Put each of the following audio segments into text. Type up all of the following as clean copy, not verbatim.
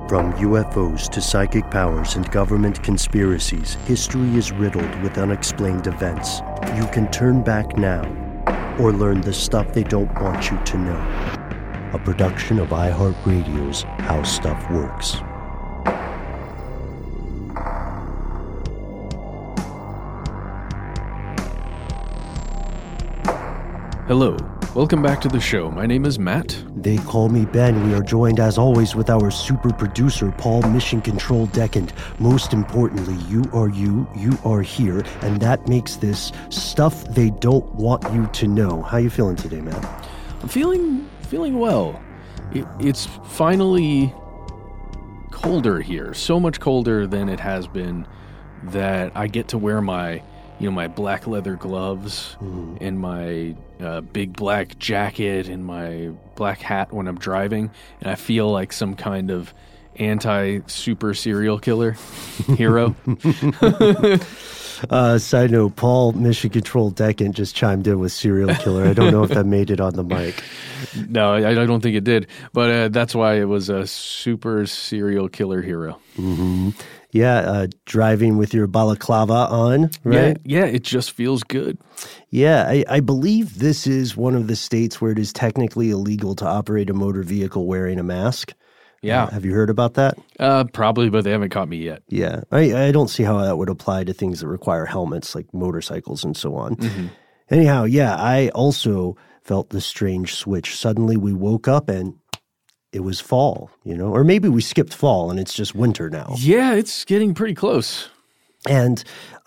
From UFOs to psychic powers and government conspiracies, history is riddled with unexplained events. You can turn back now or learn the stuff they don't want you to know. A production of iHeartRadio's How Stuff Works. Hello, welcome back to the show. My name is Matt. They call me Ben. We are joined as always with our super producer, Paul Mission Control Decant. Most importantly, you are here, and that makes this stuff they don't want you to know. How you feeling today, man? I'm feeling well. It's finally colder here, so much colder than it has been that I get to wear my black leather gloves and my big black jacket and my black hat when I'm driving, and I feel like some kind of anti-super serial killer hero. Side note, Paul Mission Control Decant just chimed in with serial killer. I don't know if that made it on the mic. No, I don't think it did, but that's why it was a super serial killer hero. Mm-hmm. Yeah, driving with your balaclava on, right? Yeah, it just feels good. Yeah, I believe this is one of the states where it is technically illegal to operate a motor vehicle wearing a mask. Yeah. Have you heard about that? Probably, but they haven't caught me yet. Yeah, I don't see how that would apply to things that require helmets, like motorcycles and so on. Mm-hmm. Anyhow, yeah, I also felt the strange switch. Suddenly we woke up and it was fall, or maybe we skipped fall and it's just winter now. Yeah, it's getting pretty close. And,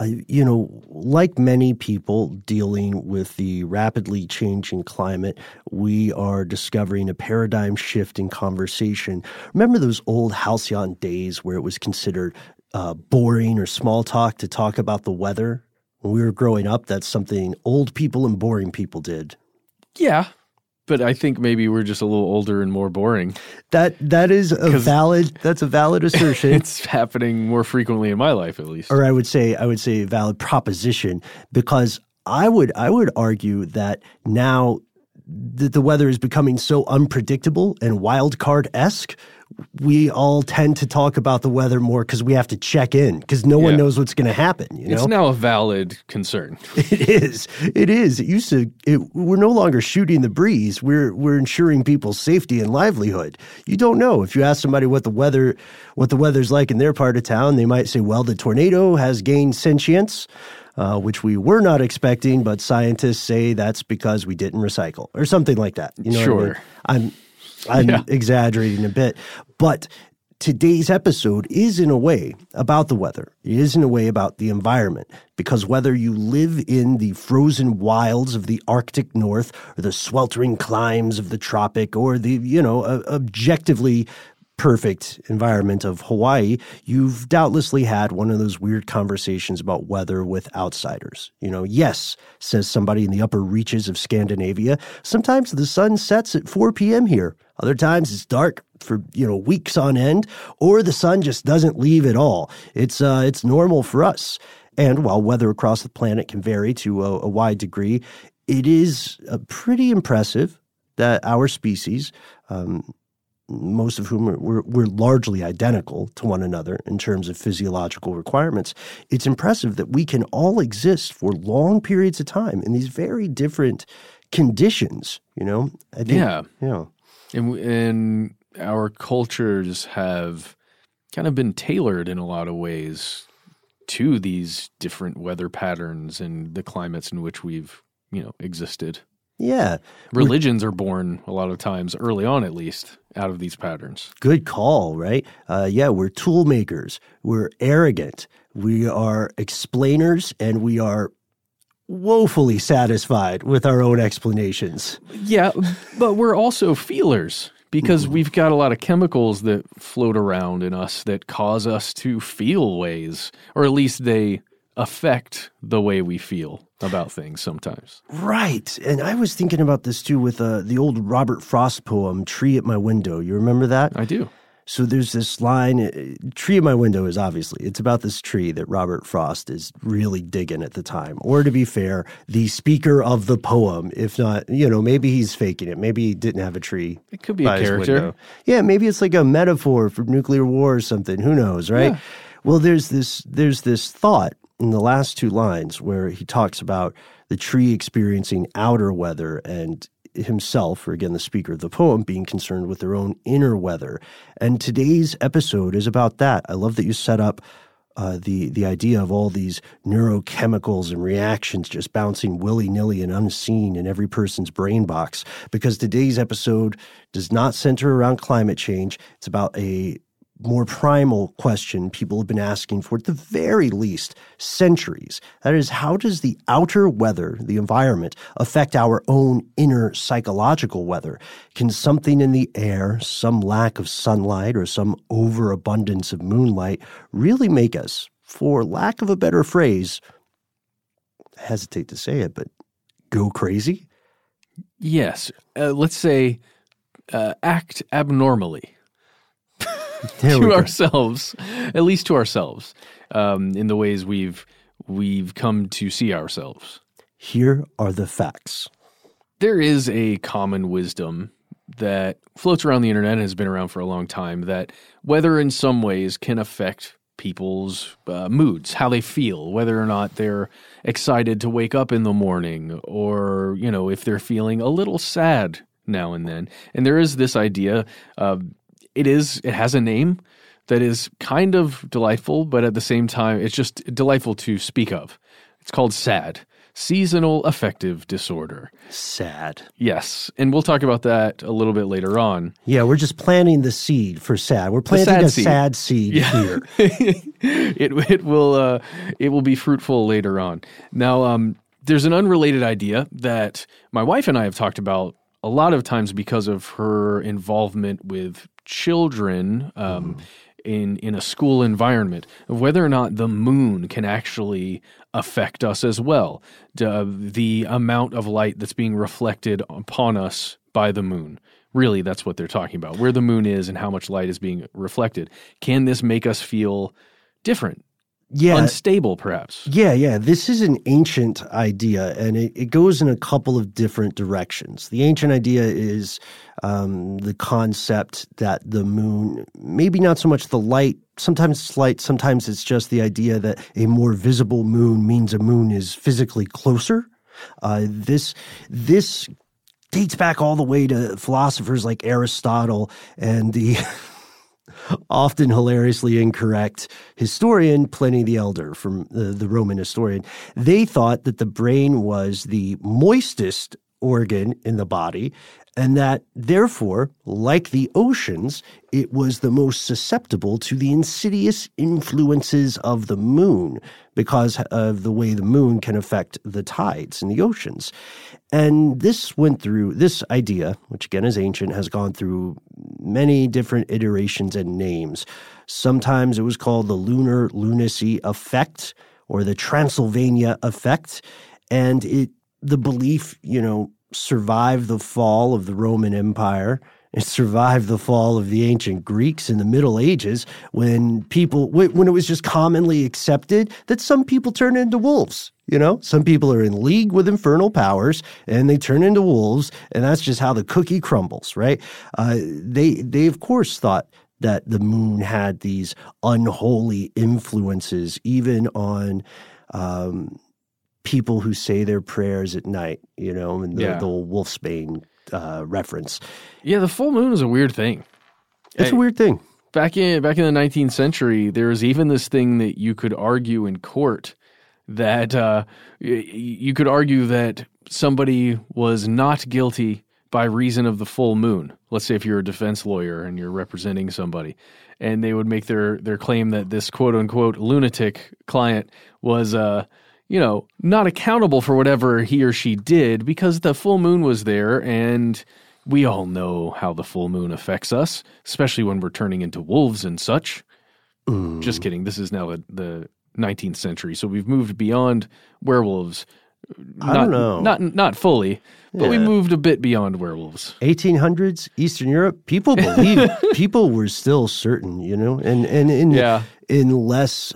like many people dealing with the rapidly changing climate, we are discovering a paradigm shift in conversation. Remember those old halcyon days where it was considered boring or small talk to talk about the weather? When we were growing up, that's something old people and boring people did. Yeah. But I think maybe we're just a little older and more boring. That's a valid assertion. It's happening more frequently in my life, at least. Or I would say a valid proposition, because I would argue that now that the weather is becoming so unpredictable and wild card-esque, we all tend to talk about the weather more because we have to check in because no one knows what's going to happen. It's now a valid concern. It is. We're no longer shooting the breeze. We're ensuring people's safety and livelihood. You don't know. If you ask somebody what the weather's like in their part of town, they might say, well, the tornado has gained sentience, which we were not expecting, but scientists say that's because we didn't recycle or something like that. You know sure. What I mean? I'm exaggerating a bit, but today's episode is in a way about the weather. It is in a way about the environment, because whether you live in the frozen wilds of the Arctic North or the sweltering climes of the tropic or the, objectively perfect environment of Hawaii, you've doubtlessly had one of those weird conversations about weather with outsiders. Yes, says somebody in the upper reaches of Scandinavia, sometimes the sun sets at 4 p.m. here. Other times it's dark for, weeks on end, or the sun just doesn't leave at all. It's normal for us. And while weather across the planet can vary to a wide degree, it is pretty impressive that our species, most of whom we're largely identical to one another in terms of physiological requirements, it's impressive that we can all exist for long periods of time in these very different conditions, I think, And our cultures have kind of been tailored in a lot of ways to these different weather patterns and the climates in which we've, existed. Yeah. Religions are born a lot of times, early on at least, out of these patterns. Good call, right? We're tool makers. We're arrogant. We are explainers, and we are woefully satisfied with our own explanations. Yeah, but we're also feelers, because we've got a lot of chemicals that float around in us that cause us to feel ways, or at least they affect the way we feel about things sometimes. Right. And I was thinking about this too with the old Robert Frost poem, Tree at My Window. You remember that? I do. So there's this line, tree in my window is obviously, it's about this tree that Robert Frost is really digging at the time. Or to be fair, the speaker of the poem, if not, maybe he's faking it. Maybe he didn't have a tree. It could be a character. Yeah, maybe it's like a metaphor for nuclear war or something. Who knows, right? Yeah. Well, there's this thought in the last two lines where he talks about the tree experiencing outer weather and himself, or again, the speaker of the poem, being concerned with their own inner weather. And today's episode is about that. I love that you set up the idea of all these neurochemicals and reactions just bouncing willy-nilly and unseen in every person's brain box, because today's episode does not center around climate change. It's about a more primal question people have been asking for at the very least centuries. That is, how does the outer weather, the environment, affect our own inner psychological weather? Can something in the air, some lack of sunlight or some overabundance of moonlight really make us, for lack of a better phrase, I hesitate to say it, but go crazy? Yes. Let's say act abnormally. To ourselves, at least to ourselves, in the ways we've come to see ourselves. Here are the facts. There is a common wisdom that floats around the internet and has been around for a long time that weather in some ways can affect people's moods, how they feel, whether or not they're excited to wake up in the morning or, if they're feeling a little sad now and then. And there is this idea it has a name that is kind of delightful, but at the same time, it's just delightful to speak of. It's called SAD, Seasonal Affective Disorder. SAD. Yes, and we'll talk about that a little bit later on. Yeah, we're just planting the seed for SAD. We're planting sad seed here. It will be fruitful later on. Now, there's an unrelated idea that my wife and I have talked about a lot of times because of her involvement with children in a school environment, of whether or not the moon can actually affect us as well. The amount of light that's being reflected upon us by the moon. Really, that's what they're talking about. Where the moon is and how much light is being reflected. Can this make us feel different? Yeah. Unstable, perhaps. Yeah. This is an ancient idea, and it goes in a couple of different directions. The ancient idea is the concept that the moon, maybe not so much the light, sometimes it's light, sometimes it's just the idea that a more visible moon means a moon is physically closer. This dates back all the way to philosophers like Aristotle and the often hilariously incorrect historian Pliny the Elder, from the Roman historian. They thought that the brain was the moistest organ in the body, and that therefore, like the oceans, it was the most susceptible to the insidious influences of the moon because of the way the moon can affect the tides in the oceans. And this idea, which again is ancient, has gone through many different iterations and names. Sometimes it was called the lunar lunacy effect or the Transylvania effect. And the belief, survived the fall of the Roman Empire. It survived the fall of the ancient Greeks in the Middle Ages when it was just commonly accepted that some people turn into wolves. Some people are in league with infernal powers and they turn into wolves, and that's just how the cookie crumbles, right? They of course thought that the moon had these unholy influences even on people who say their prayers at night, and the old wolfsbane reference. Yeah, the full moon is a weird thing. It's a weird thing. Back in the 19th century, there was even this thing that you could argue in court that you could argue that somebody was not guilty by reason of the full moon. Let's say if you're a defense lawyer and you're representing somebody, and they would make their claim that this quote-unquote lunatic client was not accountable for whatever he or she did because the full moon was there, and we all know how the full moon affects us, especially when we're turning into wolves and such. Just kidding. This is now the 19th century, so we've moved beyond werewolves I don't know. Not fully, but we moved a bit beyond werewolves. 1800s, Eastern Europe, people were still certain, and in less,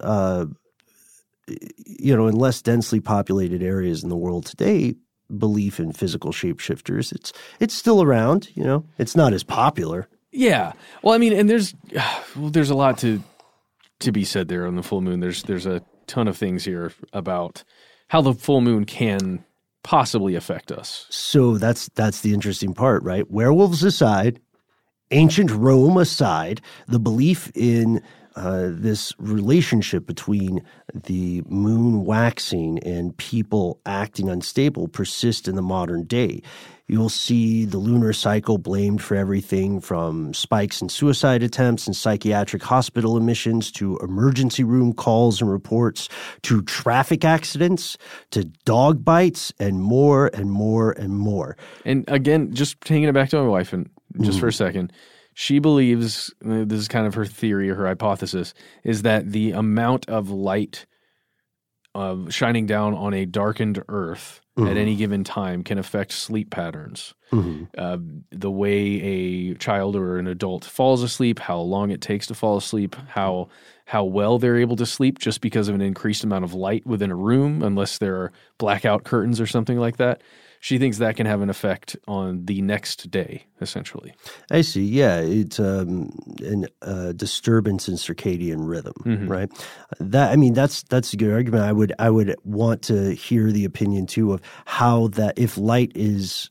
in less densely populated areas in the world today, belief in physical shapeshifters, it's still around, it's not as popular. Yeah. Well, I mean, and there's a lot to be said there on the full moon. There's a ton of things here about how the full moon can possibly affect us. So that's the interesting part, right? Werewolves aside, ancient Rome aside, the belief in this relationship between the moon waxing and people acting unstable persists in the modern day. You'll see the lunar cycle blamed for everything from spikes in suicide attempts and psychiatric hospital admissions to emergency room calls and reports to traffic accidents to dog bites and more and more and more. And again, just taking it back to my wife and just for a second, she believes, this is kind of her theory or her hypothesis, is that the amount of light shining down on a darkened earth at any given time can affect sleep patterns. The way a child or an adult falls asleep, how long it takes to fall asleep, how well they're able to sleep just because of an increased amount of light within a room, unless there are blackout curtains or something like that. She thinks that can have an effect on the next day, essentially. I see. Yeah, it's a disturbance in circadian rhythm, right? That's a good argument. I would want to hear the opinion too of how that if light is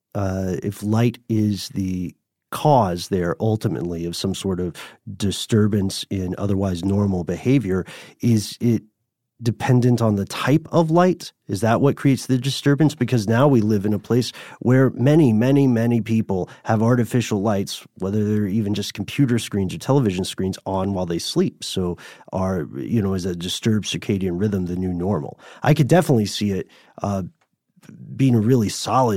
the cause there ultimately of some sort of disturbance in otherwise normal behavior, is it dependent on the type of light? Is that what creates the disturbance? Because now we live in a place where many, many, many people have artificial lights, whether they're even just computer screens or television screens, on while they sleep. So is a disturbed circadian rhythm the new normal? I could definitely see it being a really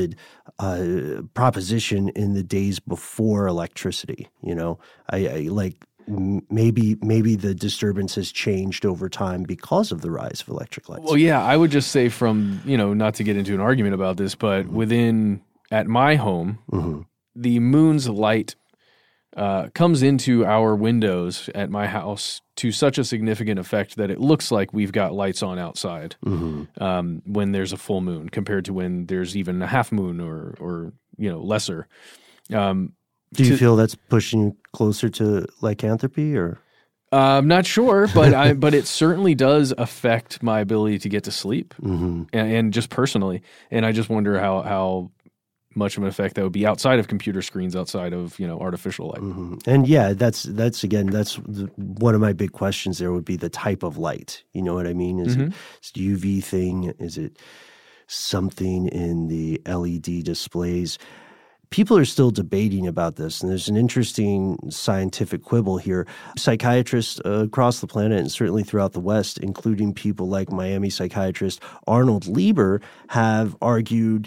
solid proposition in the days before electricity. I like maybe the disturbance has changed over time because of the rise of electric lights. Well, yeah, I would just say from, not to get into an argument about this, but at my home, the moon's light comes into our windows at my house to such a significant effect that it looks like we've got lights on outside when there's a full moon compared to when there's even a half moon or lesser. Do you feel that's pushing you closer to lycanthropy, or? I'm not sure, but it certainly does affect my ability to get to sleep, and just personally. And I just wonder how much of an effect that would be outside of computer screens, outside of artificial light. And yeah, that's one of my big questions. There would be the type of light. You know what I mean? Is it UV thing? Is it something in the LED displays? People are still debating about this, and there's an interesting scientific quibble here. Psychiatrists across the planet, and certainly throughout the West, including people like Miami psychiatrist Arnold Lieber, have argued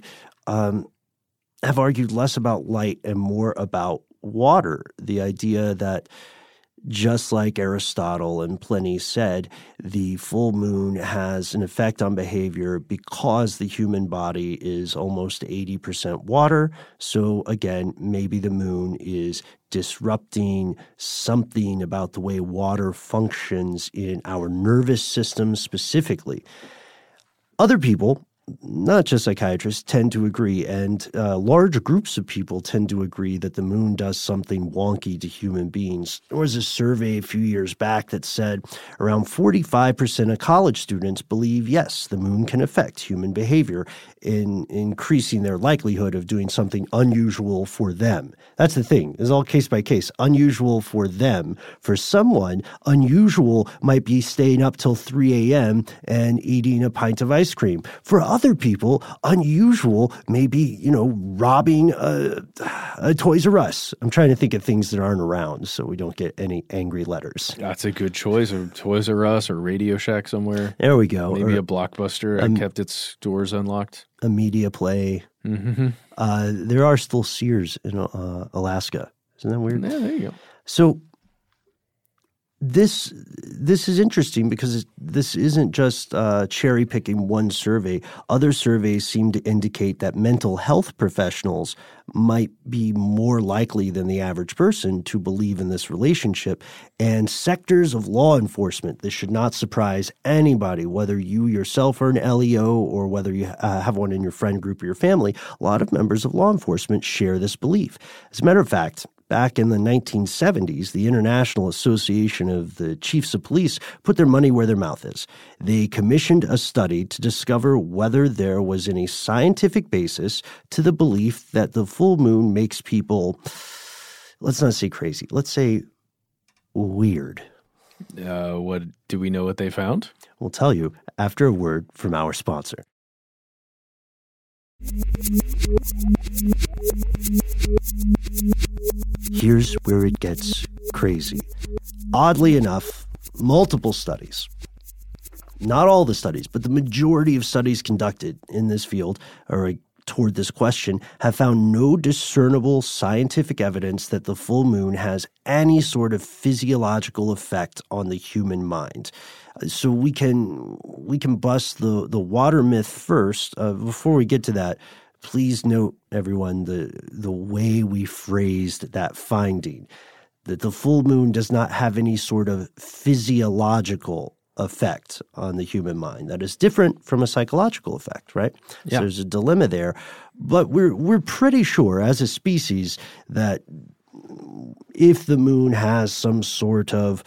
less about light and more about water. The idea that, just like Aristotle and Pliny said, the full moon has an effect on behavior because the human body is almost 80% water. So again, maybe the moon is disrupting something about the way water functions in our nervous system specifically. Other people, not just psychiatrists, tend to agree, and large groups of people tend to agree that the moon does something wonky to human beings. There was a survey a few years back that said around 45% of college students believe, yes, the moon can affect human behavior in increasing their likelihood of doing something unusual for them. That's the thing. It's all case by case. Unusual for them. For someone, unusual might be staying up till 3 a.m. and eating a pint of ice cream. For other people, unusual may be, robbing a Toys R Us. I'm trying to think of things that aren't around so we don't get any angry letters. That's a good choice. Or Toys R Us or Radio Shack somewhere. There we go. Maybe a Blockbuster and kept its doors unlocked. A Media Play. There are still Sears in Alaska. Isn't that weird? Yeah, there you go. So This is interesting because this isn't just cherry picking one survey. Other surveys seem to indicate that mental health professionals might be more likely than the average person to believe in this relationship. And sectors of law enforcement, this should not surprise anybody, whether you yourself are an LEO or whether you have one in your friend group or your family. A lot of members of law enforcement share this belief. As a matter of fact, back in the 1970s, the International Association of the Chiefs of Police put their money where their mouth is. They commissioned a study to discover whether there was any scientific basis to the belief that the full moon makes people, let's not say crazy, let's say weird. What do we know what they found? We'll tell you after a word from our sponsor. Here's where it gets crazy. Oddly enough, multiple studies, not all the studies, but the majority of studies conducted in this field or toward this question have found no discernible scientific evidence that the full moon has any sort of physiological effect on the human mind. So we can bust the water myth first. Before we get to that, please note, everyone, the way we phrased that finding, that the full moon does not have any sort of physiological effect on the human mind. That is different from a psychological effect, right? Yeah. So there's a dilemma there. But we're pretty sure as a species that if the moon has some sort of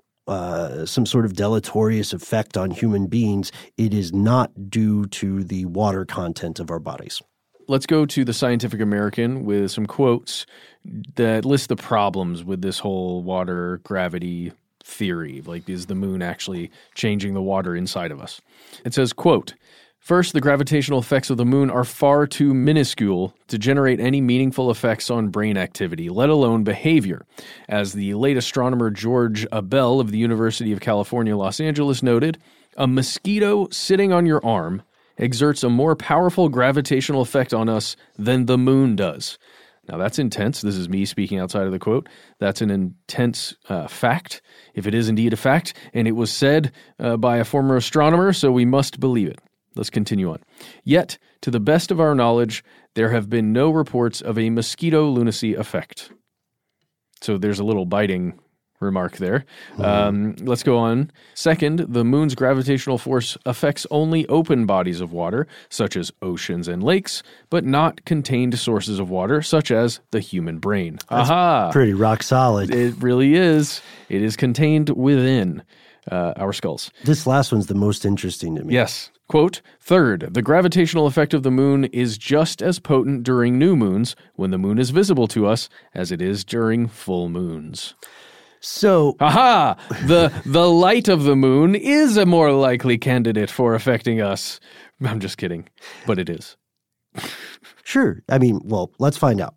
deleterious effect on human beings, it is not due to the water content of our bodies. Let's go to the Scientific American with some quotes that list the problems with this whole water gravity theory. Like, is the moon actually changing the water inside of us? It says, quote, "First, the gravitational effects of the moon are far too minuscule to generate any meaningful effects on brain activity, let alone behavior. As the late astronomer George Abell of the University of California, Los Angeles noted, a mosquito sitting on your arm exerts a more powerful gravitational effect on us than the moon does." Now, that's intense. This is me speaking outside of the quote. That's an intense fact, if it is indeed a fact, and it was said by a former astronomer, so we must believe it. Let's continue on. Yet, to the best of our knowledge, there have been no reports of a mosquito lunacy effect. So there's a little biting remark there. Let's go on. Second, the moon's gravitational force affects only open bodies of water, such as oceans and lakes, but not contained sources of water, such as the human brain. That's Aha! Pretty rock solid. It really is. It is contained within our skulls. This last one's the most interesting to me. Yes. Quote, "Third, the gravitational effect of the moon is just as potent during new moons, when the moon is visible to us, as it is during full moons." So, aha! The light of the moon is a more likely candidate for affecting us. I'm just kidding, but it is. Sure. I mean, well, let's find out.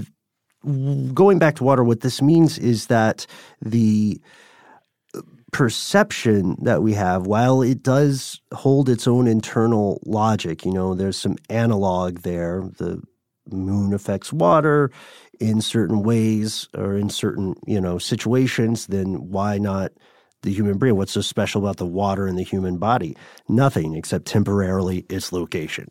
Going back to water, what this means is that the perception that we have, while it does hold its own internal logic, there's some analog there. The moon affects water in certain ways or in certain, situations, then why not the human brain? What's so special about the water in the human body? Nothing except temporarily its location.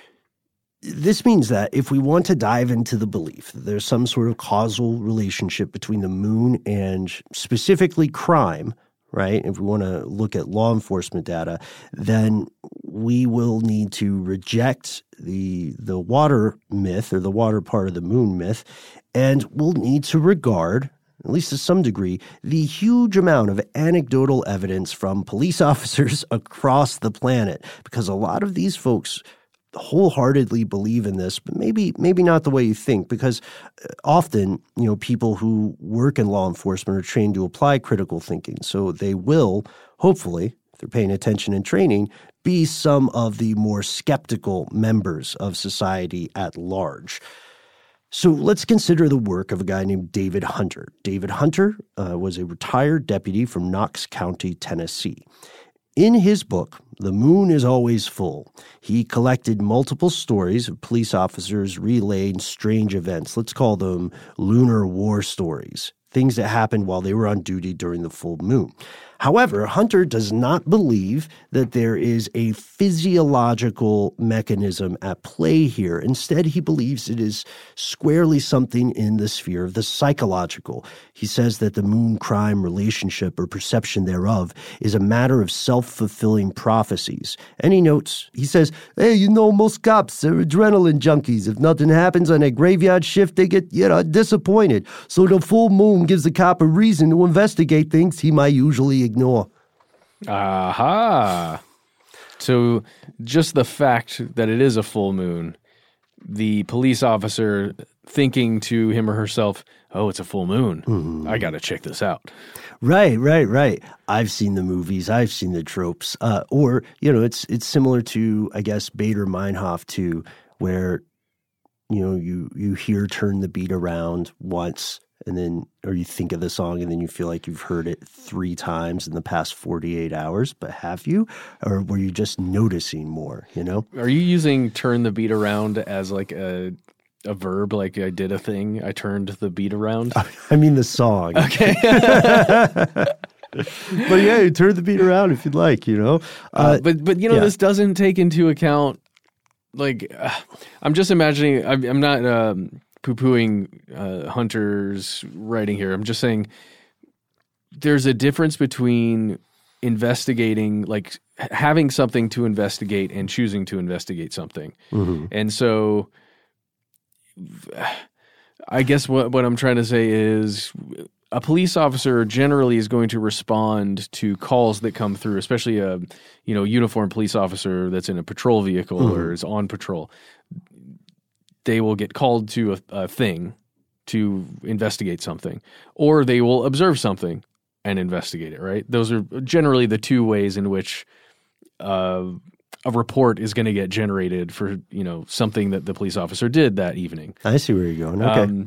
This means that if we want to dive into the belief that there's some sort of causal relationship between the moon and specifically crime, right? If we want to look at law enforcement data, then we will need to reject the water myth or the water part of the moon myth, and we'll need to regard, at least to some degree, the huge amount of anecdotal evidence from police officers across the planet, because a lot of these folks wholeheartedly believe in this, but maybe not the way you think, because often, people who work in law enforcement are trained to apply critical thinking. So they will, hopefully, if they're paying attention and training, be some of the more skeptical members of society at large. So let's consider the work of a guy named David Hunter. David Hunter was a retired deputy from Knox County, Tennessee. In his book, The Moon is Always Full, he collected multiple stories of police officers relaying strange events. Let's call them lunar war stories. things that happened while they were on duty during the full moon. However, Hunter does not believe that there is a physiological mechanism at play here. Instead, he believes it is squarely something in the sphere of the psychological. He says that the moon-crime relationship or perception thereof is a matter of self-fulfilling prophecies. And he notes, he says, hey, most cops are adrenaline junkies. If nothing happens on a graveyard shift, they get, disappointed. So the full moon gives the cop a reason to investigate things he might usually ignore. Aha. So just the fact that it is a full moon, the police officer thinking to him or herself, oh, it's a full moon. I got to check this out. Right. I've seen the movies. I've seen the tropes. Or, it's similar to, I guess, Bader Meinhof too, where, you hear Turn the Beat Around once, and then, or you think of the song and then you feel like you've heard it 3 times in the past 48 hours, but have you? Or were you just noticing more, Are you using turn the beat around as like a verb, like I did a thing, I turned the beat around? I mean the song. Okay. But yeah, you turn the beat around if you'd like, But this doesn't take into account, like, I'm just imagining, I'm not poo-pooing Hunter's writing here. I'm just saying there's a difference between investigating, like having something to investigate and choosing to investigate something. Mm-hmm. And so I guess what I'm trying to say is a police officer generally is going to respond to calls that come through, especially a uniformed police officer that's in a patrol vehicle or is on patrol. They will get called to a thing to investigate something, or they will observe something and investigate it, right? Those are generally the 2 ways in which a report is going to get generated for, something that the police officer did that evening. I see where you're going. Okay.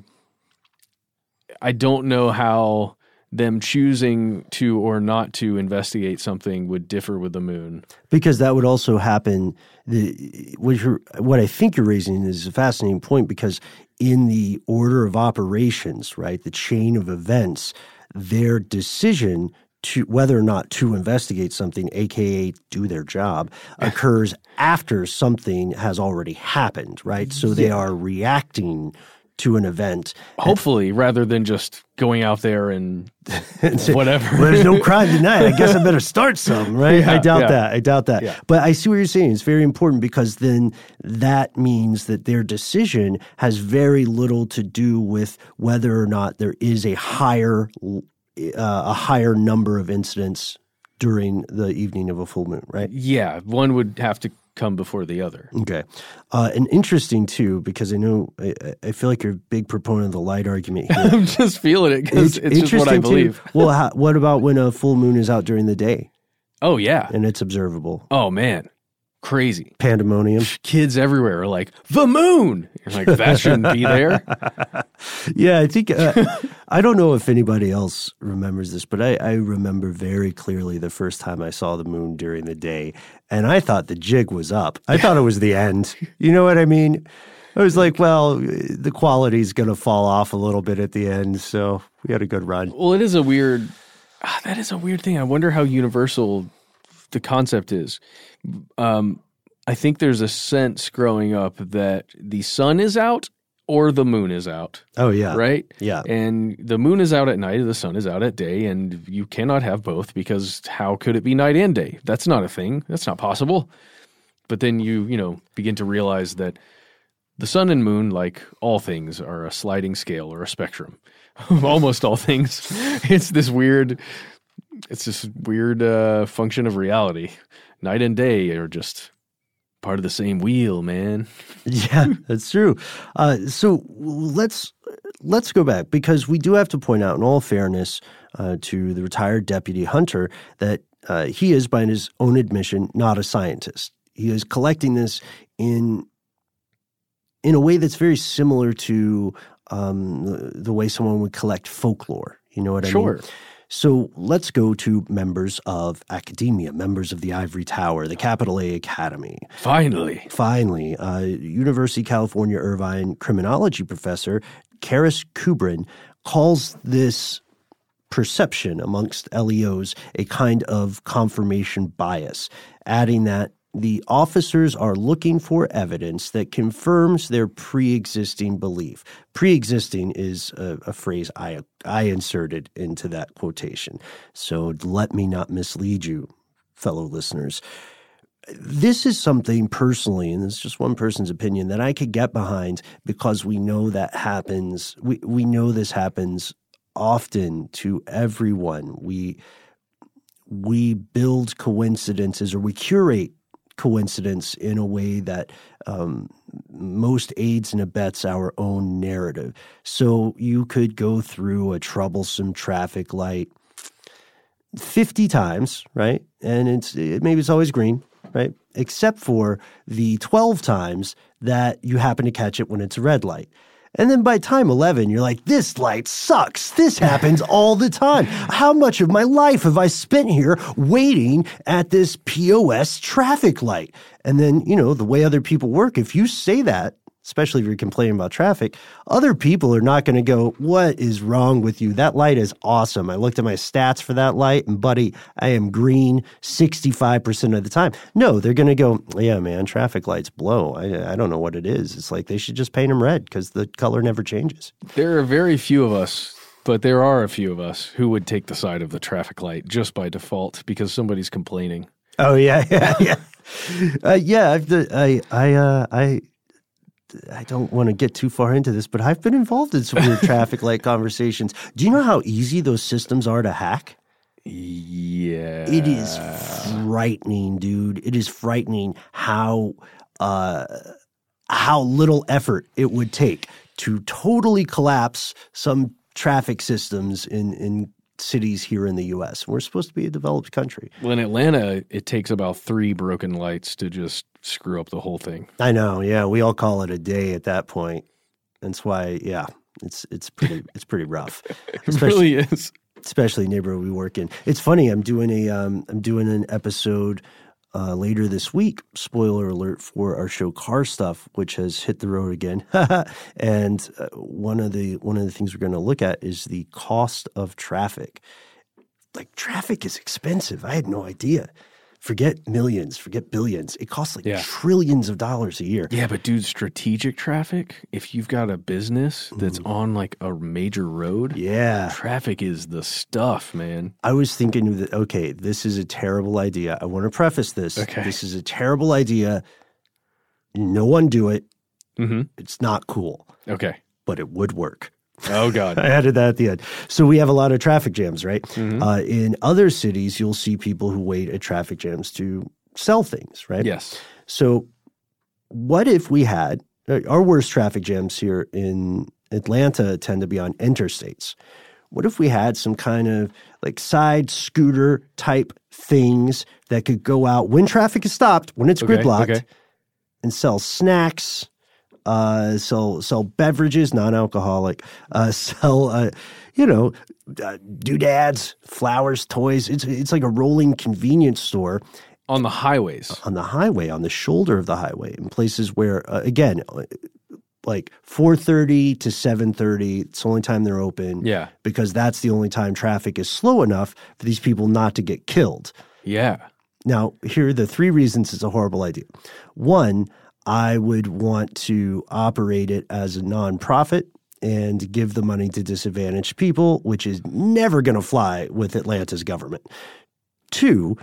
I don't know how them choosing to or not to investigate something would differ with the moon. Because that would also happen. What I think you're raising is a fascinating point, because in the order of operations, right, the chain of events, their decision to whether or not to investigate something, aka do their job, occurs after something has already happened, right? So they are reacting to an event. Hopefully, rather than just going out there and whatever. Well, there's no crime tonight. I guess I better start some, right? Yeah, I doubt that. Yeah. But I see what you're saying. It's very important, because then that means that their decision has very little to do with whether or not there is a higher number of incidents during the evening of a full moon, right? Yeah, one would have to come before the other. Okay. And interesting, too, because I know I feel like you're a big proponent of the light argument here. I'm just feeling it because it's just what I believe. Well, what about when a full moon is out during the day? Oh, yeah. And it's observable. Oh, man. Crazy. Pandemonium. Kids everywhere are like, the moon! You're like, that shouldn't be there. Yeah, I think, I don't know if anybody else remembers this, but I remember very clearly the first time I saw the moon during the day, and I thought the jig was up. I thought it was the end. You know what I mean? I was like, well, the quality's going to fall off a little bit at the end, so we had a good run. Well, that is a weird thing. I wonder how universal the concept is. I think there's a sense growing up that the sun is out or the moon is out. Oh, yeah. Right? Yeah. And the moon is out at night, the sun is out at day, and you cannot have both, because how could it be night and day? That's not a thing. That's not possible. But then you begin to realize that the sun and moon, like all things, are a sliding scale or a spectrum. Almost all things. It's this weird function of reality. Night and day are just part of the same wheel, man. Yeah, that's true. So let's go back, because we do have to point out, in all fairness, to the retired Deputy Hunter, that he is, by his own admission, not a scientist. He is collecting this in a way that's very similar to the way someone would collect folklore. You know what I mean? Sure. So let's go to members of academia, members of the Ivory Tower, the Capital A Academy. Finally. University of California, Irvine criminology professor Karis Kubrin calls this perception amongst LEOs a kind of confirmation bias, adding that the officers are looking for evidence that confirms their pre-existing belief. Pre-existing is a phrase I inserted into that quotation. So let me not mislead you, fellow listeners. This is something personally, and this is just one person's opinion, that I could get behind because we know that happens. We know this happens often to everyone. We build coincidences, or we curate coincidence in a way that most aids and abets our own narrative. So you could go through a troublesome traffic light 50 times, right? And maybe it's always green, right? Except for the 12 times that you happen to catch it when it's a red light. And then by time 11, you're like, this light sucks. This happens all the time. How much of my life have I spent here waiting at this POS traffic light? And then, the way other people work, if you say that, especially if you're complaining about traffic, other people are not going to go, what is wrong with you? That light is awesome. I looked at my stats for that light, and buddy, I am green 65% of the time. No, they're going to go, yeah, man, traffic lights blow. I don't know what it is. It's like they should just paint them red because the color never changes. There are very few of us, but there are a few of us who would take the side of the traffic light just by default because somebody's complaining. Oh, yeah. I don't want to get too far into this, but I've been involved in some weird traffic light conversations. Do you know how easy those systems are to hack? Yeah. It is frightening, dude. It is frightening how little effort it would take to totally collapse some traffic systems in cities here in the U.S. We're supposed to be a developed country. Well, in Atlanta, it takes about 3 broken lights to just screw up the whole thing. I know. Yeah, we all call it a day at that point. That's why. Yeah, it's pretty rough. It really is, especially neighborhood we work in. It's funny. I'm doing an episode later this week. Spoiler alert for our show Car Stuff, which has hit the road again. And one of the things we're going to look at is the cost of traffic. Like, traffic is expensive. I had no idea. Forget millions, forget billions. It costs trillions of dollars a year. Yeah, but dude, strategic traffic, if you've got a business that's on like a major road, traffic is the stuff, man. I was thinking that, okay, this is a terrible idea. I want to preface this. Okay. This is a terrible idea. No one do it. Mm-hmm. It's not cool. Okay. But it would work. Oh, God. I added that at the end. So we have a lot of traffic jams, right? Mm-hmm. In other cities, you'll see people who wait at traffic jams to sell things, right? Yes. So what if we had – our worst traffic jams here in Atlanta tend to be on interstates. What if we had some kind of like side scooter type things that could go out when traffic is stopped, when it's gridlocked, and sell snacks – sell beverages, non-alcoholic, doodads, flowers, toys. It's like a rolling convenience store. On the highways. On the highway, on the shoulder of the highway, in places where, again, like 4:30 to 7:30, it's the only time they're open. Yeah. Because that's the only time traffic is slow enough for these people not to get killed. Yeah. Now, here are the 3 reasons it's a horrible idea. 1, I would want to operate it as a nonprofit and give the money to disadvantaged people, which is never going to fly with Atlanta's government. 2,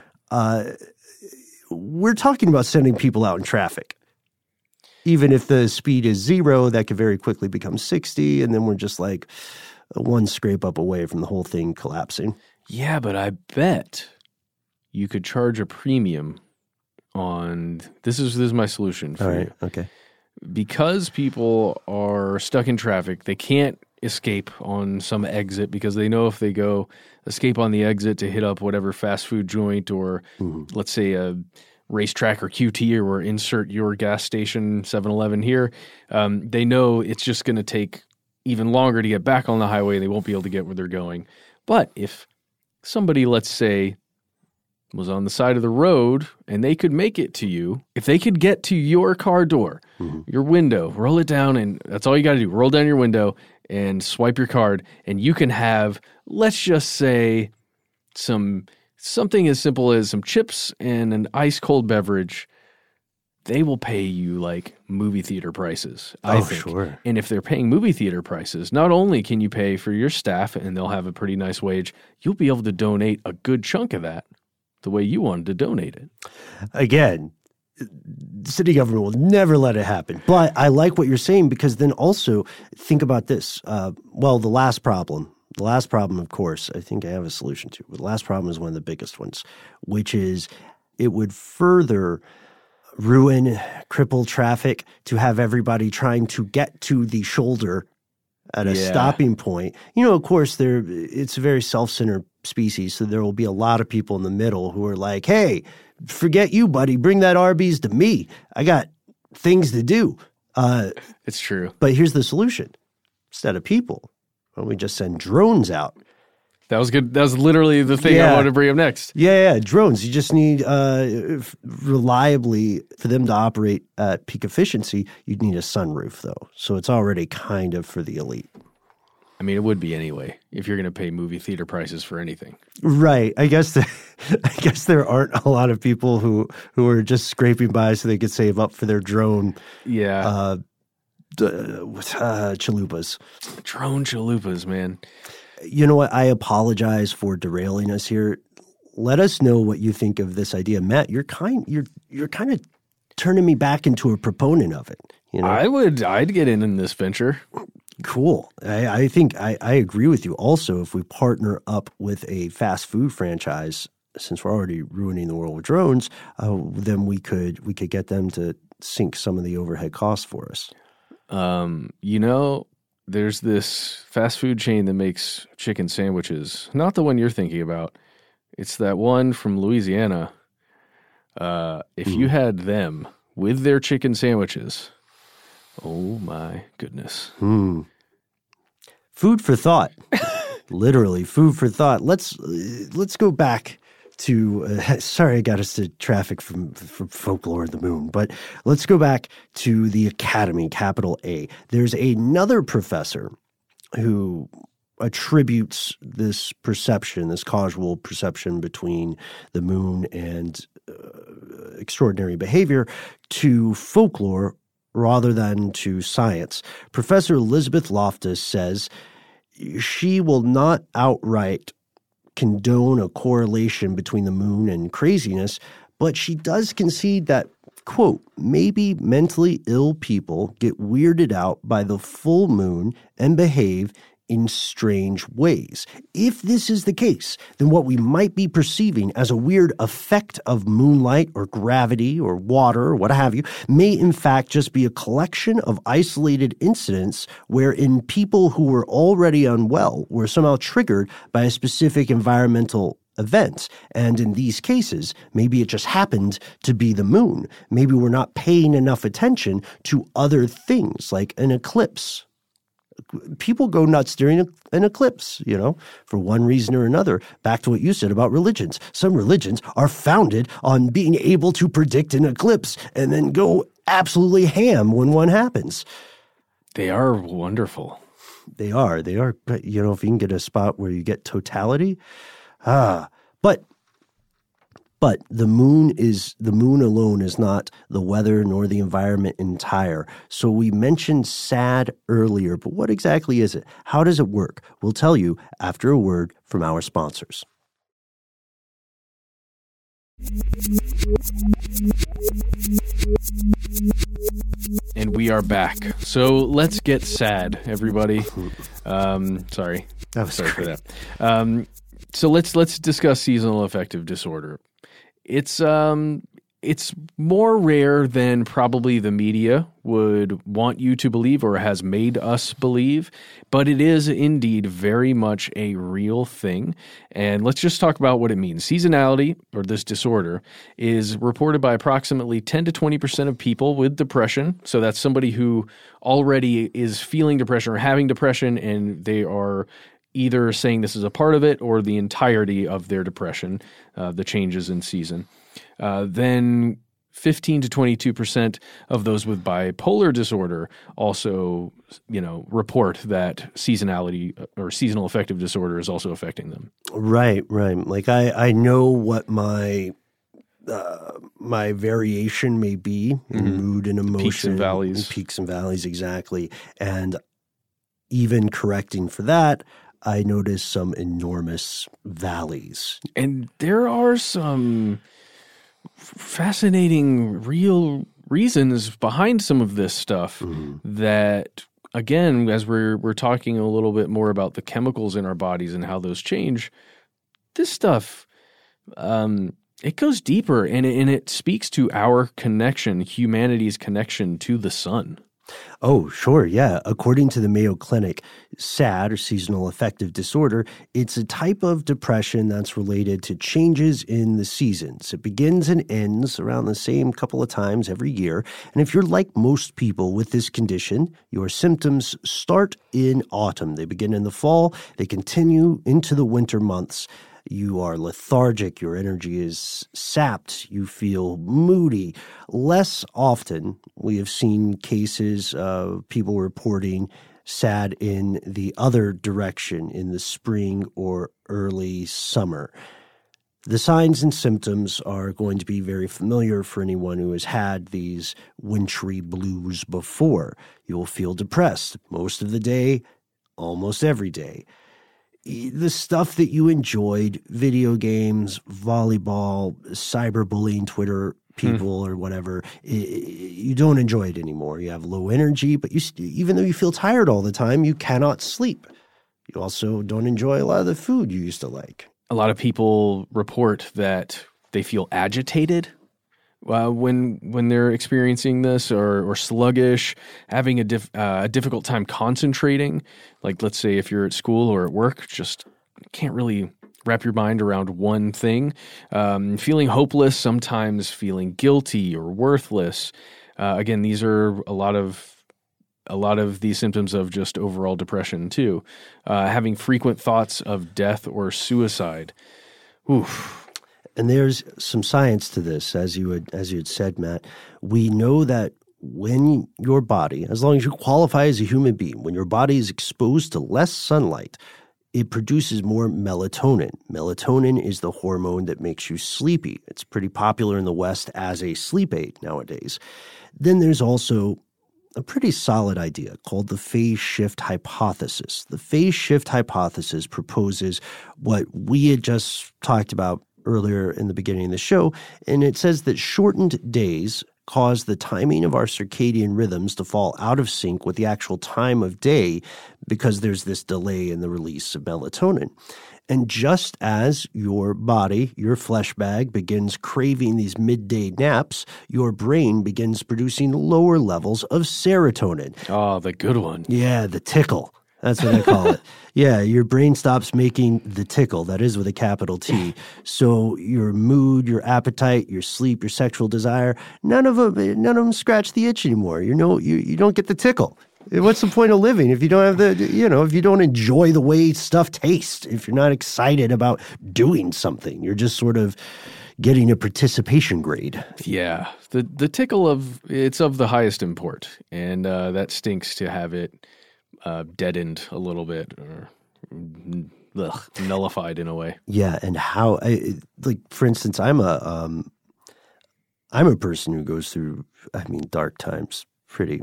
we're talking about sending people out in traffic. Even if the speed is 0, that could very quickly become 60, and then we're just like one scrape up away from the whole thing collapsing. Yeah, but I bet you could charge a premium on this is my solution for you. Okay. Because people are stuck in traffic, they can't escape on some exit because they know if they go escape on the exit to hit up whatever fast food joint or let's say a racetrack or QT or insert your gas station 7-Eleven here, they know it's just going to take even longer to get back on the highway. They won't be able to get where they're going. But if somebody, let's say, was on the side of the road and they could make it to you, if they could get to your car door, your window, roll it down, and that's all you got to do. Roll down your window and swipe your card, and you can have, let's just say, something as simple as some chips and an ice cold beverage. They will pay you like movie theater prices, I think. Sure. And if they're paying movie theater prices, not only can you pay for your staff and they'll have a pretty nice wage, you'll be able to donate a good chunk of that the way you wanted to donate it. Again, the city government will never let it happen. But I like what you're saying, because then also think about this. The last problem, of course, I think I have a solution to. But the last problem is one of the biggest ones, which is it would further ruin, cripple traffic to have everybody trying to get to the shoulder at a stopping point. Of course, it's a very self-centered species, so there will be a lot of people in the middle who are like, hey, forget you, buddy. Bring that Arby's to me. I got things to do. It's true. But here's the solution. Instead of people, why don't we just send drones out? That was good. That was literally the thing I wanted to bring up next. Yeah, drones. You just need reliably, for them to operate at peak efficiency, you'd need a sunroof, though. So it's already kind of for the elite. I mean, it would be anyway, if you're going to pay movie theater prices for anything. Right. I guess there aren't a lot of people who are just scraping by so they could save up for their drone. Yeah. Chalupas. Drone chalupas, man. You know what? I apologize for derailing us here. Let us know what you think of this idea, Matt. You're kind of turning me back into a proponent of it. I'd get in this venture. Cool. I think I agree with you. Also, if we partner up with a fast food franchise, since we're already ruining the world with drones, then we could get them to sink some of the overhead costs for us. There's this fast food chain that makes chicken sandwiches. Not the one you're thinking about. It's that one from Louisiana. If you had them with their chicken sandwiches, oh my goodness. Food for thought. Literally, food for thought. Let's go back to sorry I got us to traffic from Folklore of the Moon, but let's go back to the Academy, capital A. There's another professor who attributes this causal perception between the moon and extraordinary behavior to folklore rather than to science. Professor Elizabeth Loftus says she will not outright condone a correlation between the moon and craziness, but she does concede that, quote, maybe mentally ill people get weirded out by the full moon and behave in strange ways. If this is the case, then what we might be perceiving as a weird effect of moonlight or gravity or water or what have you may in fact just be a collection of isolated incidents wherein people who were already unwell were somehow triggered by a specific environmental event. And in these cases, maybe it just happened to be the moon. Maybe we're not paying enough attention to other things like an eclipse. People go nuts during an eclipse, for one reason or another. Back to what you said about religions. Some religions are founded on being able to predict an eclipse and then go absolutely ham when one happens. They are wonderful. They are. But, if you can get a spot where you get totality. But the moon alone is not the weather nor the environment entire. So we mentioned SAD earlier, but what exactly is it? How does it work? We'll tell you after a word from our sponsors. And we are back. So let's get sad, everybody. Sorry. Sorry for that. So let's discuss seasonal affective disorder. It's more rare than probably the media would want you to believe or has made us believe, but it is indeed very much a real thing. And let's just talk about what it means. Seasonality, or this disorder, is reported by approximately 10 to 20% of people with depression. So that's somebody who already is feeling depression or having depression, and they are either saying this is a part of it or the entirety of their depression, the changes in season. Then 15 to 22% of those with bipolar disorder also, report that seasonality or seasonal affective disorder is also affecting them. Right. Like I know what my variation may be in mood and emotion. Peaks and valleys, exactly. And even correcting for that, I notice some enormous valleys. And there are some fascinating real reasons behind some of this stuff that, again, as we're talking a little bit more about the chemicals in our bodies and how those change, this stuff, it goes deeper and it speaks to our connection, humanity's connection to the sun. Oh, sure, yeah. According to the Mayo Clinic, SAD, or seasonal affective disorder, it's a type of depression that's related to changes in the seasons. It begins and ends around the same couple of times every year. And if you're like most people with this condition, your symptoms start in autumn. They begin in the fall. They continue into the winter months. You are lethargic, your energy is sapped, you feel moody. Less often, we have seen cases of people reporting SAD in the other direction, in the spring or early summer. The signs and symptoms are going to be very familiar for anyone who has had these wintry blues before. You'll feel depressed most of the day, almost every day. The stuff that you enjoyed, video games, volleyball, cyberbullying, Twitter people or whatever, you don't enjoy it anymore. You have low energy, but even though you feel tired all the time, you cannot sleep. You also don't enjoy a lot of the food you used to like. A lot of people report that they feel agitated when they're experiencing this, or sluggish, having a difficult time concentrating. Like, let's say if you're at school or at work, just can't really wrap your mind around one thing. Feeling hopeless, sometimes feeling guilty or worthless. Again, these are a lot of these symptoms of just overall depression too. Having frequent thoughts of death or suicide. Oof. And there's some science to this, as you had said, Matt. We know that when your body, as long as you qualify as a human being, when your body is exposed to less sunlight, it produces more melatonin. Melatonin is the hormone that makes you sleepy. It's pretty popular in the West as a sleep aid nowadays. Then there's also a pretty solid idea called the phase shift hypothesis. The phase shift hypothesis proposes what we had just talked about earlier in the beginning of the show, and it says that shortened days cause the timing of our circadian rhythms to fall out of sync with the actual time of day because there's this delay in the release of melatonin. And just as your body, your flesh bag, begins craving these midday naps, your brain begins producing lower levels of serotonin. Oh, the good one. Yeah, the tickle. That's what I call it. Yeah, your brain stops making the tickle. That is with a capital T. So your mood, your appetite, your sleep, your sexual desire, none of them scratch the itch anymore. You don't get the tickle. What's the point of living if you don't have if you don't enjoy the way stuff tastes, if you're not excited about doing something, you're just sort of getting a participation grade. Yeah, the tickle it's of the highest import, and that stinks to have it deadened a little bit or nullified in a way. Yeah, and how, for instance, I'm a person who goes through, dark times pretty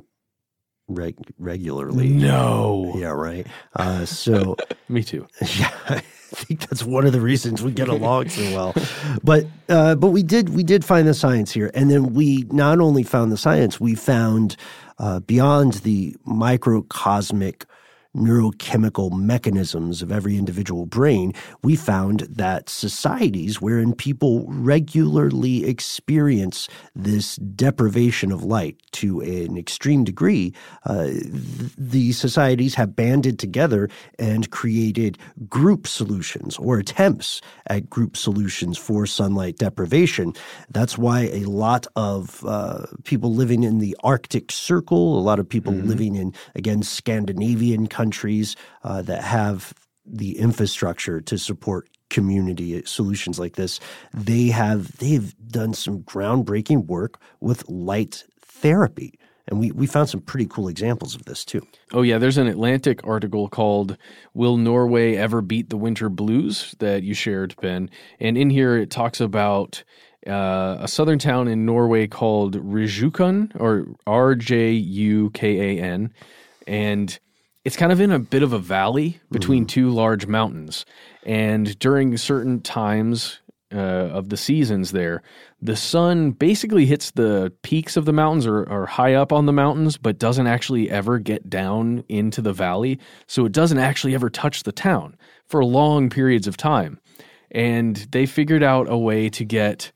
regularly. No. Yeah, right. So me too. Yeah, I think that's one of the reasons we get along so well. But we did find the science here, and then we not only found the science, we found beyond the microcosmic neurochemical mechanisms of every individual brain, we found that societies wherein people regularly experience this deprivation of light to an extreme degree, the societies have banded together and created group solutions or attempts at group solutions for sunlight deprivation. That's why a lot of people living in the Arctic Circle, a lot of people living in, again, Scandinavian countries that have the infrastructure to support community solutions like this, they've done some groundbreaking work with light therapy. And we found some pretty cool examples of this too. Oh, yeah. There's an Atlantic article called Will Norway Ever Beat the Winter Blues that you shared, Ben. And in here it talks about a southern town in Norway called Rjukan, or Rjukan. And it's kind of in a bit of a valley between two large mountains. And during certain times of the seasons there, the sun basically hits the peaks of the mountains or high up on the mountains, but doesn't actually ever get down into the valley. So it doesn't actually ever touch the town for long periods of time. And they figured out a way to get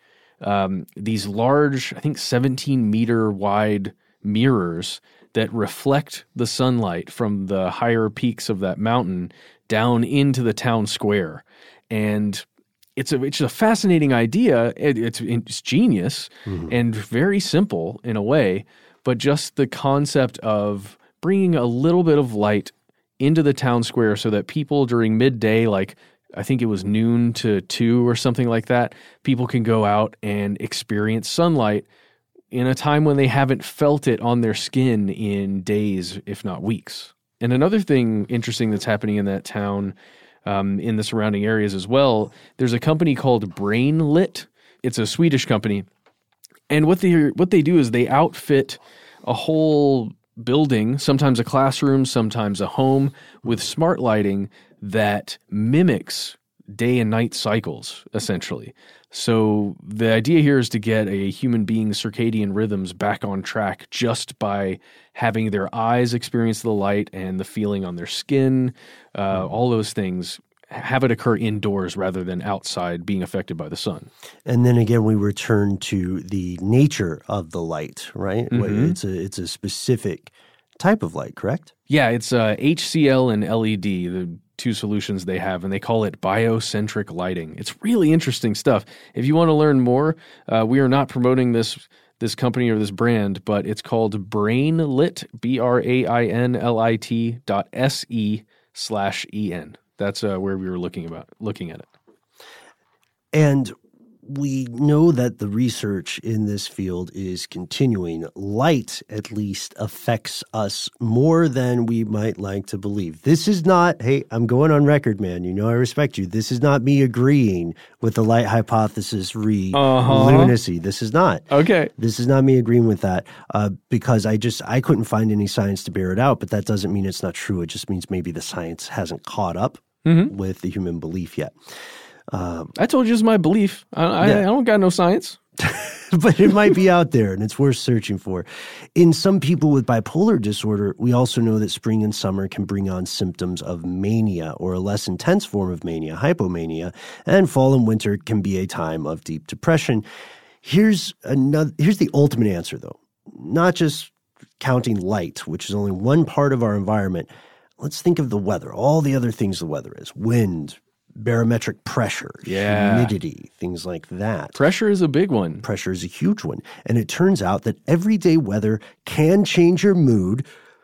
these large, I think 17-meter wide mirrors that reflect the sunlight from the higher peaks of that mountain down into the town square. And it's a fascinating idea. It's genius and very simple in a way, but just the concept of bringing a little bit of light into the town square so that people during midday, like I think it was noon to 2 or something like that, people can go out and experience sunlight in a time when they haven't felt it on their skin in days, if not weeks. And another thing interesting that's happening in that town, in the surrounding areas as well, there's a company called BrainLit. It's a Swedish company. And what they do is they outfit a whole building, sometimes a classroom, sometimes a home, with smart lighting that mimics day and night cycles, essentially. So the idea here is to get a human being's circadian rhythms back on track just by having their eyes experience the light and the feeling on their skin, all those things, have it occur indoors rather than outside being affected by the sun. And then again, we return to the nature of the light, right? It's a specific type of light, correct? Yeah, it's HCl and LED, the two solutions they have, and they call it biocentric lighting. It's really interesting stuff. If you want to learn more, we are not promoting this company or this brand, but it's called BrainLit, BrainLit.se/en. That's where we were looking at it. And we know that the research in this field is continuing. Light, at least, affects us more than we might like to believe. This is not, hey, I'm going on record, man. You know I respect you. This is not me agreeing with the light hypothesis lunacy. This is not. Okay. This is not me agreeing with that because I couldn't find any science to bear it out, but that doesn't mean it's not true. It just means maybe the science hasn't caught up with the human belief yet. I told you it's my belief. I don't got no science. But it might be out there, and it's worth searching for. In some people with bipolar disorder, we also know that spring and summer can bring on symptoms of mania, or a less intense form of mania, hypomania, and fall and winter can be a time of deep depression. Here's the ultimate answer, though. Not just counting light, which is only one part of our environment. Let's think of the weather, all the other things the weather is, wind, barometric pressure, humidity, things like that. Pressure is a big one. Pressure is a huge one. And it turns out that everyday weather can change your mood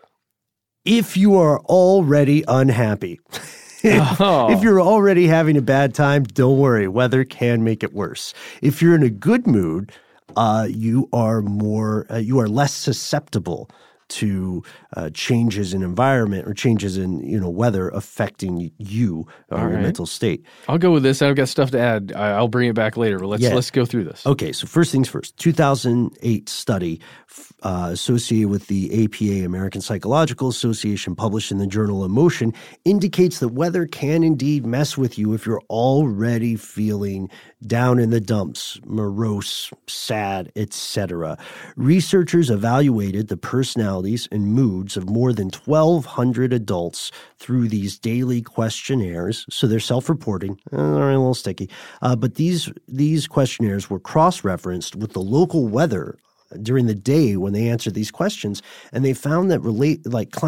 if you are already unhappy. If you're already having a bad time, don't worry. Weather can make it worse. If you're in a good mood, you are less susceptible to changes in environment or changes in weather affecting you or your mental state. I'll go with this. I've got stuff to add. I'll bring it back later, but let's go through this. Okay, so first things first. 2008 study associated with the APA, American Psychological Association, published in the journal Emotion, indicates that weather can indeed mess with you if you're already feeling down in the dumps, morose, sad, etc. Researchers evaluated the personalities and moods of more than 1,200 adults through these daily questionnaires. So they're self-reporting. They're a little sticky. But these questionnaires were cross-referenced with the local weather during the day when they answered these questions, and they found that climate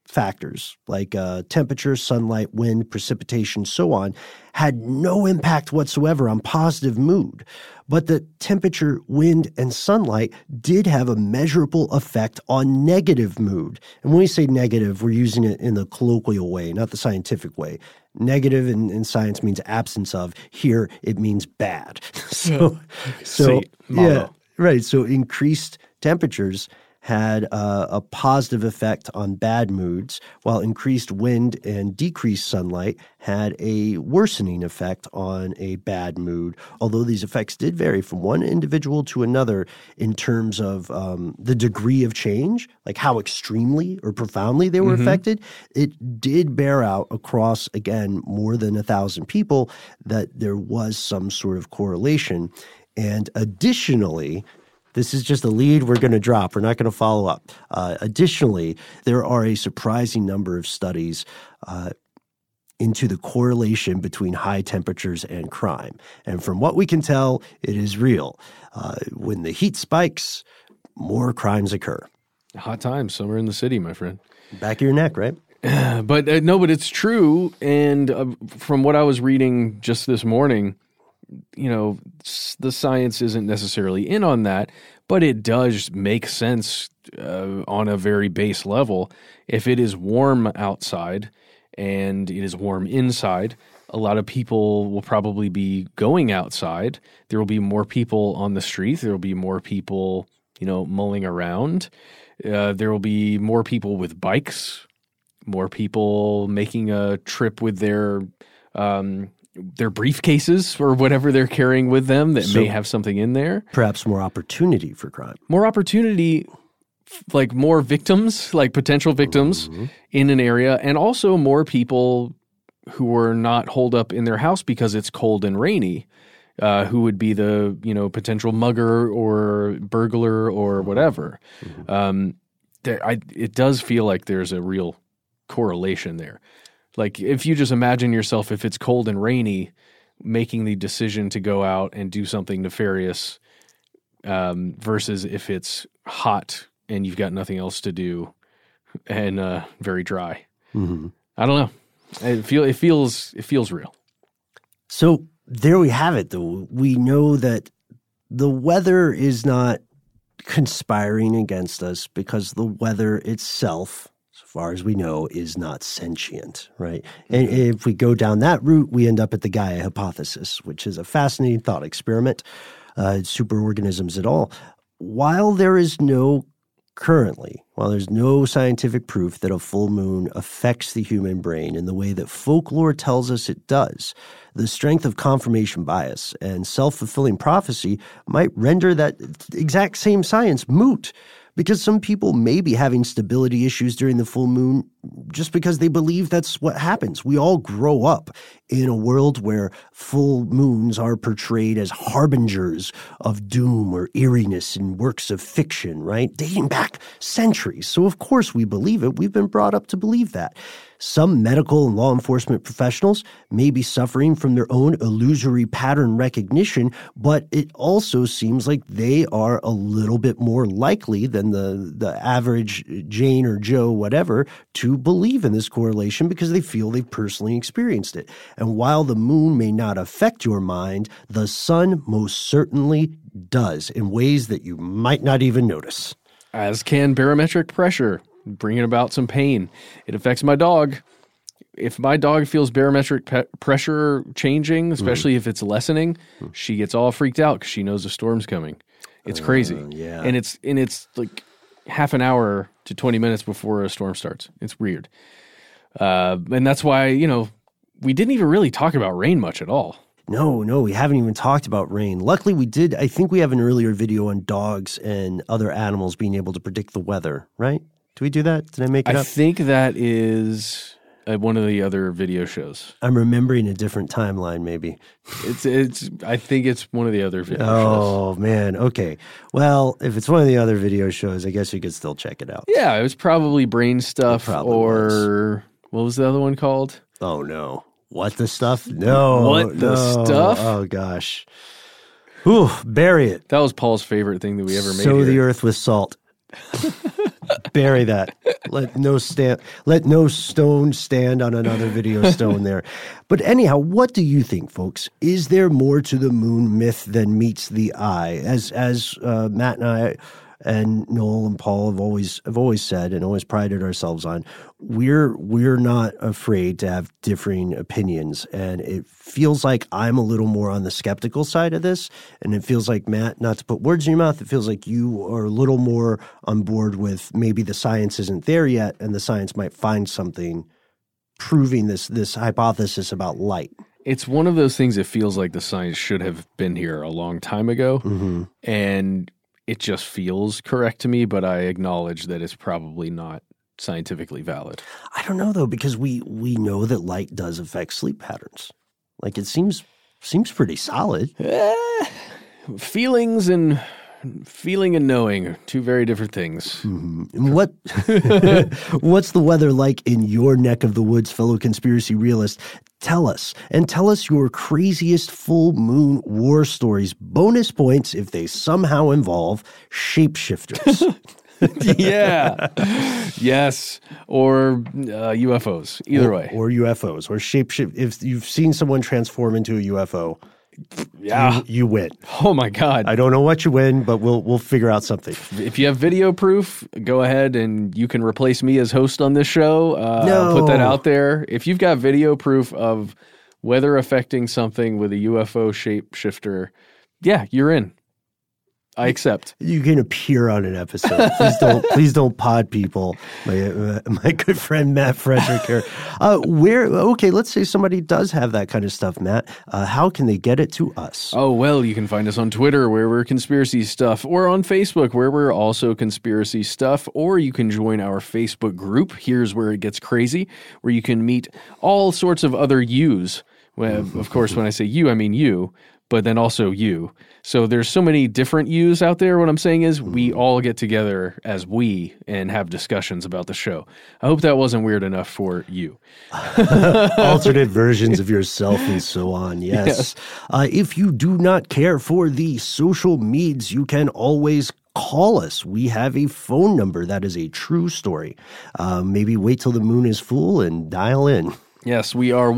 factors like temperature, sunlight, wind, precipitation, so on, had no impact whatsoever on positive mood. But the temperature, wind, and sunlight did have a measurable effect on negative mood. And when we say negative, we're using it in the colloquial way, not the scientific way. Negative in science means absence of. Here, it means bad. So yeah, right. So increased temperatures had a positive effect on bad moods, while increased wind and decreased sunlight had a worsening effect on a bad mood, although these effects did vary from one individual to another in terms of the degree of change, like how extremely or profoundly they were affected. It did bear out across, again, more than 1,000 people that there was some sort of correlation. And additionally, this is just a lead we're going to drop. We're not going to follow up. Additionally, there are a surprising number of studies into the correlation between high temperatures and crime. And from what we can tell, it is real. When the heat spikes, more crimes occur. Hot times somewhere in the city, my friend. Back of your neck, right? But it's true. And from what I was reading just this morning, the science isn't necessarily in on that, but it does make sense on a very base level. If it is warm outside and it is warm inside, a lot of people will probably be going outside. There will be more people on the street. There will be more people, mulling around. There will be more people with bikes, more people making a trip with their briefcases or whatever they're carrying with them that may have something in there. Perhaps more opportunity for crime. More opportunity, like more victims, like potential victims in an area, and also more people who are not holed up in their house because it's cold and rainy, who would be the, potential mugger or burglar or whatever. It does feel like there's a real correlation there. Like if you just imagine yourself, if it's cold and rainy, making the decision to go out and do something nefarious versus if it's hot and you've got nothing else to do and very dry. I don't know. It feels real. So there we have it, though. We know that the weather is not conspiring against us because the weather itself, as far as we know, is not sentient, right? And if we go down that route, we end up at the Gaia hypothesis, which is a fascinating thought experiment, superorganisms at all. While there's no scientific proof that a full moon affects the human brain in the way that folklore tells us it does, the strength of confirmation bias and self-fulfilling prophecy might render that exact same science moot. Because some people may be having stability issues during the full moon just because they believe that's what happens. We all grow up in a world where full moons are portrayed as harbingers of doom or eeriness in works of fiction, right? Dating back centuries. So of course we believe it. We've been brought up to believe that. Some medical and law enforcement professionals may be suffering from their own illusory pattern recognition, but it also seems like they are a little bit more likely than the average Jane or Joe, whatever, to believe in this correlation because they feel they've personally experienced it. And while the moon may not affect your mind, the sun most certainly does in ways that you might not even notice. As can barometric pressure, bringing about some pain. It affects my dog. If my dog feels barometric pressure changing, especially if it's lessening, she gets all freaked out because she knows a storm's coming. It's crazy. Yeah. And it's like half an hour to 20 minutes before a storm starts. It's weird. And that's why, we didn't even really talk about rain much at all. No, we haven't even talked about rain. Luckily, we did. I think we have an earlier video on dogs and other animals being able to predict the weather, right? Did we do that? Did I make it up? I think that is one of the other video shows. I'm remembering a different timeline, maybe. I think it's one of the other video shows. Oh, man. Okay. Well, if it's one of the other video shows, I guess you could still check it out. Yeah, it was probably Brain Stuff or what was the other one called? Oh, no. What the Stuff? No. What the Stuff? Oh, gosh. Ooh, bury it. That was Paul's favorite thing that we ever made. Sow the earth with salt. Bury that. let no stone stand on another video stone there. But anyhow, what do you think, folks? Is there more to the moon myth than meets the eye? As Matt and I and Noel and Paul have always said and always prided ourselves on, we're not afraid to have differing opinions. And it feels like I'm a little more on the skeptical side of this. And it feels like, Matt, not to put words in your mouth, it feels like you are a little more on board with maybe the science isn't there yet and the science might find something proving this hypothesis about light. It's one of those things that feels like the science should have been here a long time ago. Mm-hmm. And it just feels correct to me, but I acknowledge that it's probably not scientifically valid. I don't know, though, because we know that light does affect sleep patterns. Like, it seems pretty solid. Feeling and knowing are two very different things. Mm-hmm. What's the weather like in your neck of the woods, fellow conspiracy realist? Tell us your craziest full moon war stories. Bonus points if they somehow involve shapeshifters. Yeah. Yes. Or UFOs. Either way. Or UFOs. Or shapeshift. If you've seen someone transform into a UFO, yeah, you win. Oh my God! I don't know what you win, but we'll figure out something. If you have video proof, go ahead and you can replace me as host on this show. No. Put that out there. If you've got video proof of weather affecting something with a UFO shapeshifter, yeah, you're in. I accept. You can appear on an episode. Please don't pod people. My good friend Matt Frederick here. Okay, let's say somebody does have that kind of stuff, Matt. How can they get it to us? Oh, well, you can find us on Twitter where we're Conspiracy Stuff, or on Facebook where we're also Conspiracy Stuff, or you can join our Facebook group. Here's where it gets crazy, where you can meet all sorts of other yous. Well, of course, when I say you, I mean you, but then also you. So there's so many different yous out there. What I'm saying is we all get together as we and have discussions about the show. I hope that wasn't weird enough for you. Alternate versions of yourself and so on. Yes. If you do not care for the social meds, you can always call us. We have a phone number. That is a true story. Maybe wait till the moon is full and dial in. Yes, we are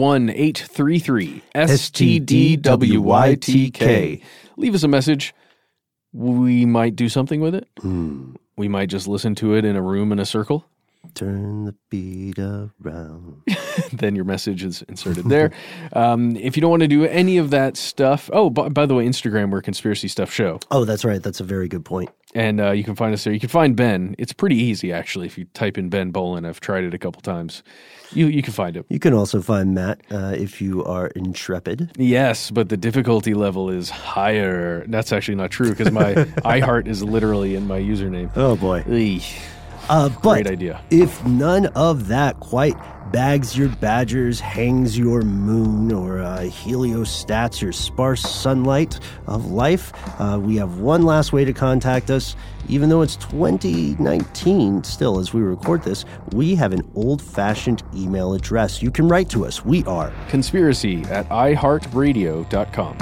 1-833-STDWYTK. Leave us a message. We might do something with it. We might just listen to it in a room in a circle. Turn the beat around. Then your message is inserted there. If you don't want to do any of that stuff. Oh, by the way, Instagram, we're Conspiracy Stuff Show. Oh, that's right. That's a very good point. And you can find us there. You can find Ben. It's pretty easy, actually, if you type in Ben Bolin. I've tried it a couple times. You can find him. You can also find Matt if you are intrepid. Yes, but the difficulty level is higher. That's actually not true because my iHeart is literally in my username. Oh, boy. Great idea. If none of that quite bags your badgers, hangs your moon, or heliostats your sparse sunlight of life, we have one last way to contact us. Even though it's 2019 still as we record this, we have an old-fashioned email address. You can write to us. We are conspiracy@iheartradio.com.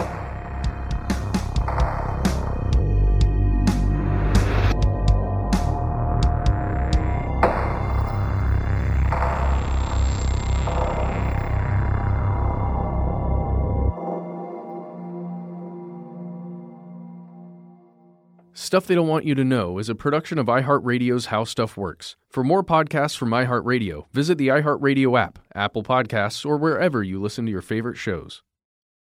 Stuff They Don't Want You to Know is a production of iHeartRadio's How Stuff Works. For more podcasts from iHeartRadio, visit the iHeartRadio app, Apple Podcasts, or wherever you listen to your favorite shows.